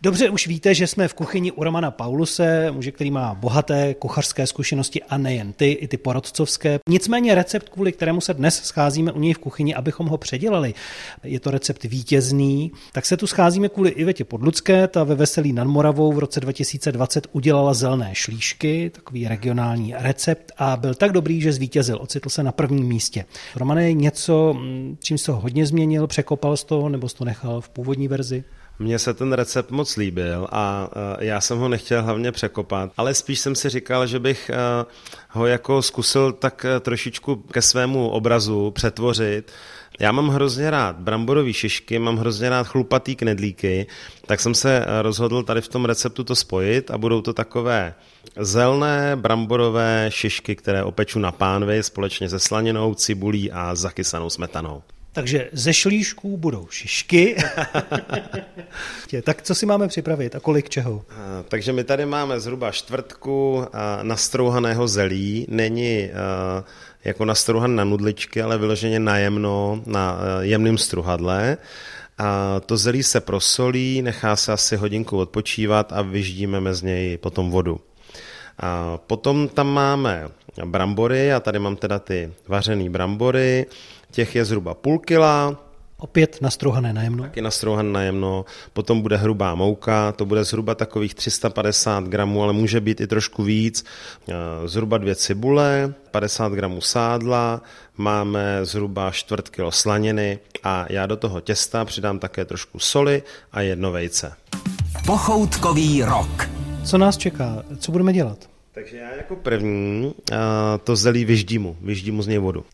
Dobře, už víte, že jsme v kuchyni u Romana Pauluse, muže, který má bohaté kuchařské zkušenosti a nejen ty, i ty porodcovské. Nicméně recept, kvůli kterému se dnes scházíme u něj v kuchyni, abychom ho předělali, je to recept vítězný, tak se tu scházíme kvůli Ivetě Podlucké, ta ve Veselí nad Moravou v roce 2020 udělala zelené šlíšky, takový regionální recept a byl tak dobrý, že zvítězil, ocitl se na prvním místě. Romane, něco, čím jsi to hodně změnil, překopal jsi to, nebo jsi to nechal v původní verzi? Mně se ten recept moc líbil a já jsem ho nechtěl hlavně překopat, ale spíš jsem si říkal, že bych ho jako zkusil tak trošičku ke svému obrazu přetvořit. Já mám hrozně rád bramborové šišky, mám hrozně rád chlupatý knedlíky, tak jsem se rozhodl tady v tom receptu to spojit a budou to takové zelené bramborové šišky, které opeču na pánvi společně se slaninou, cibulí a zachysanou smetanou. Takže ze šlíšků budou šišky. Tak co si máme připravit a kolik čeho? Takže my tady máme zhruba čtvrtku nastrouhaného zelí. Není jako nastrouhan na nudličky, ale vyloženě najemno na jemném struhadle. A to zelí se prosolí, nechá se asi hodinku odpočívat a vyždíme z něj potom vodu. A potom tam máme brambory, a tady mám teda ty vařený brambory, těch je zhruba půl kila. Opět nastrouhané najemno. Taky nastrouhané najemno, potom bude hrubá mouka, to bude zhruba takových 350 gramů, ale může být i trošku víc, zhruba 2 cibule, 50 gramů sádla, máme zhruba 1/4 kilo slaniny a já do toho těsta přidám také trošku soli a 1 vejce. Pochoutkový rok. Co nás čeká? Co budeme dělat? Takže já jako první to zelí vyždímu z něj vodu.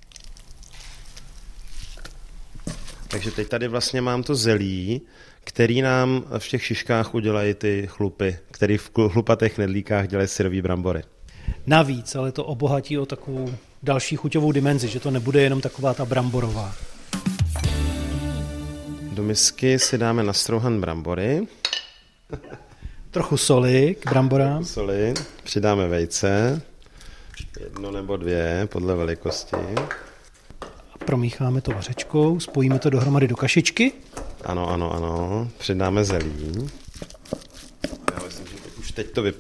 Takže teď tady vlastně mám to zelí, který nám v těch šiškách udělají ty chlupy, který v chlupatých knedlíkách dělají syrový brambory. Navíc, ale to obohatí o takovou další chuťovou dimenzi, že to nebude jenom taková ta bramborová. Do misky si dáme nastrouhan brambory. Trochu soli k bramborám. Soli, přidáme vejce, 1 nebo 2 podle velikosti. Promícháme to vařečkou, spojíme to dohromady do kašičky. Ano, přidáme zelí. Já myslím, že už teď to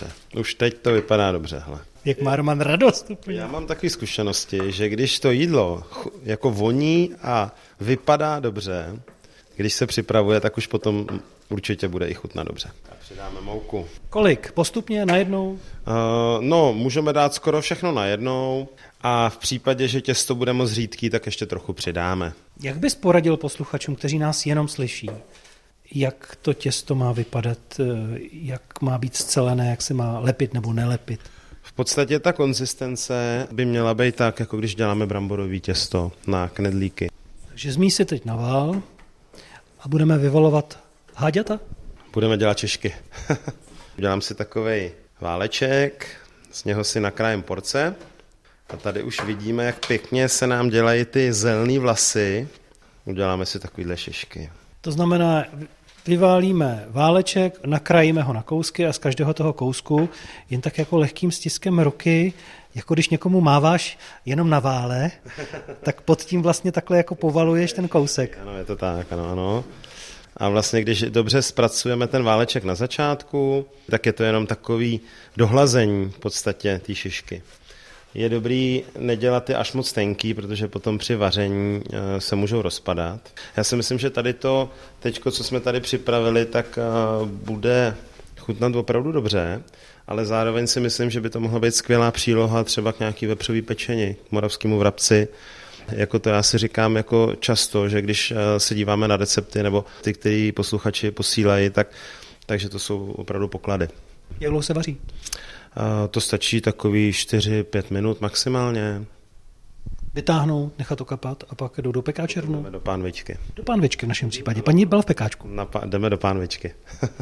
vypadá dobře. Hele. Jak má Roman radost. Já mám takové zkušenosti, že když to jídlo jako voní a vypadá dobře, když se připravuje, tak už potom určitě bude i chutnat dobře. A přidáme mouku. Kolik? Postupně najednou? Můžeme dát skoro všechno najednou a v případě, že těsto bude moc řídký, tak ještě trochu přidáme. Jak bys poradil posluchačům, kteří nás jenom slyší? Jak to těsto má vypadat? Jak má být scelené? Jak se má lepit nebo nelepit? V podstatě ta konzistence by měla být tak, jako když děláme bramborový těsto na knedlíky. Takže zmíj si teď na vál a budeme vyvalovat háďata? Budeme dělat češky. Udělám si takovej váleček, z něho si nakrájím porce a tady už vidíme, jak pěkně se nám dělají ty zelený vlasy. Uděláme si takovýhle šišky. To znamená, vyválíme váleček, nakrájíme ho na kousky a z každého toho kousku jen tak jako lehkým stiskem ruky, jako když někomu máváš jenom na vále, tak pod tím vlastně takhle jako povaluješ ten kousek. Ano, je to tak, ano. A vlastně, když dobře zpracujeme ten váleček na začátku, tak je to jenom takový dohlazení v podstatě té šišky. Je dobrý nedělat je až moc tenký, protože potom při vaření se můžou rozpadat. Já si myslím, že tady to teďko, co jsme tady připravili, tak bude chutnat opravdu dobře, ale zároveň si myslím, že by to mohla být skvělá příloha třeba k nějaký vepřový pečení, k moravskému vrabci. Jako to já si říkám jako často, že když se díváme na recepty nebo ty, který posluchači posílají, takže to jsou opravdu poklady. Jak dlouho se vaří? To stačí takový 4-5 minut maximálně. Vytáhnout, nechat to kapat a pak jdou do pekáče rovnou? Jdeme do pánvičky. Do pánvičky v našem případě. Paní byla v pekáčku. Jdeme do pánvičky.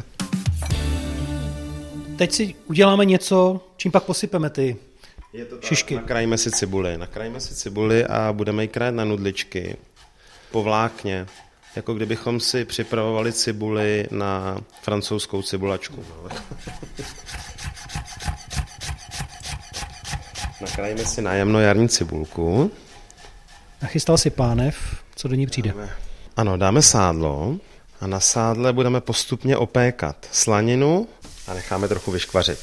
Teď si uděláme něco, čím pak posypeme ty šišky. Nakrájíme si cibuli a budeme ji krájet na nudličky po vlákně, jako kdybychom si připravovali cibuli na francouzskou cibulačku. Nakrájíme si nájemnou jarní cibulku. Nachystal si pánev, co do ní přijde. Ano, dáme sádlo A na sádle budeme postupně opékat slaninu a necháme trochu vyškvařit.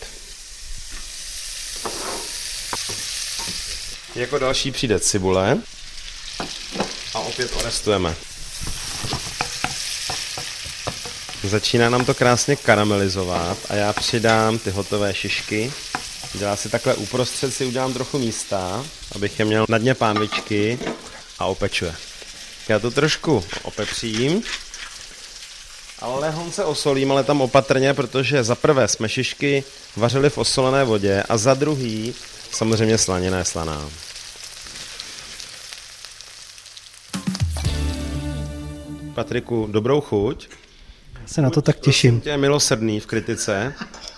Jako další přijde cibule a opět orestujeme. Začíná nám to krásně karamelizovat a já přidám ty hotové šišky. Dělá si takhle uprostřed, si udělám trochu místa, abych je měl na dně pánvičky a opečuje. Já to trošku opepřím, ale lehonce osolím, ale tam opatrně, protože za prvé jsme šišky vařili v osolené vodě a za druhý samozřejmě slanina je slaná. Patriku, dobrou chuť. Se na to tak těším. Je milosrdný v kritice.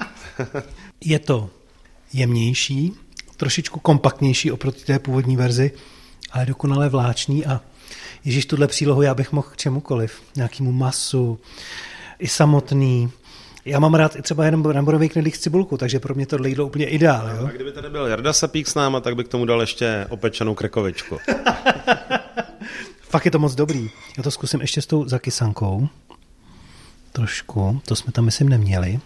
Je to jemnější, trošičku kompaktnější oproti té původní verzi, ale dokonale vláčný a ježíš, tuhle přílohu já bych mohl k čemukoliv, nějakému masu, i Já mám rád i třeba jenom bramborový knedlík s cibulkou, takže pro mě tohle jídlo úplně ideál. Jo? A kdyby tady byl Jarda Sapík s náma, tak bych k tomu dal ještě opečenou krekovičku. Fakt je to moc dobrý. Já to zkusím ještě s tou zakysankou. Trošku, to jsme tam myslím neměli.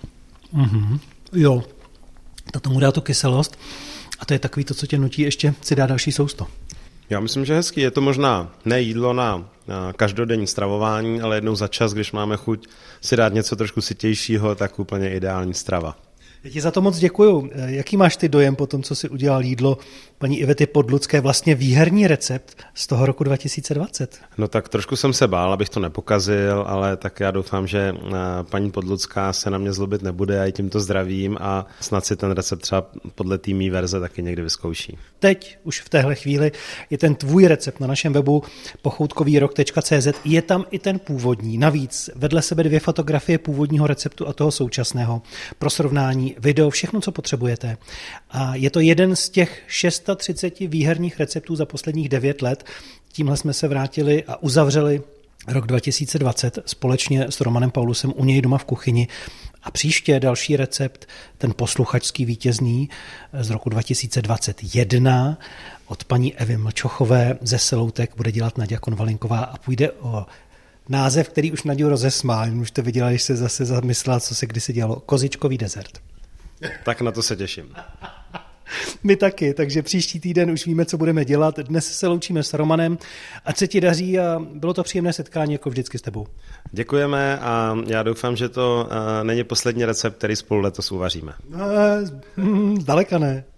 Jo, to tomu dá tu kyselost a to je takový to, co tě nutí ještě si dát další sousto. Já myslím, že hezký. Je to možná ne jídlo na každodenní stravování, ale jednou za čas, když máme chuť si dát něco trošku sytějšího, tak úplně ideální strava. Já ti za to moc děkuju. Jaký máš ty dojem po tom, co jsi udělal jídlo paní Ivety Podlucké, vlastně výherní recept z toho roku 2020? No tak trošku jsem se bál, abych to nepokazil, ale tak já doufám, že paní Podlucká se na mě zlobit nebude, já ji tímto zdravím a snad si ten recept třeba podle té mý verze taky někdy vyzkouší. Teď, už v téhle chvíli, je ten tvůj recept na našem webu pochoutkovýrok.cz. Je tam i ten původní. Navíc vedle sebe 2 fotografie původního receptu a toho současného. Pro srovnání video, všechno, co potřebujete. A je to jeden z těch 630 výherních receptů za posledních 9 let. Tímhle jsme se vrátili a uzavřeli rok 2020 společně s Romanem Paulusem u něj doma v kuchyni. A příště další recept, ten posluchačský vítězný z roku 2021 od paní Evy Mlčochové ze Seloutek bude dělat Naďa Konvalinková a půjde o název, který už Naďu rozesmál. Už to viděla, když se zase zamyslela, co se kdysi dělalo. Kozičkový dezert. Tak na to se těším. My taky, takže příští týden už víme, co budeme dělat. Dnes se loučíme s Romanem. Ať se ti daří a bylo to příjemné setkání jako vždycky s tebou. Děkujeme a já doufám, že to není poslední recept, který spolu letos uvaříme. Zdaleka ne.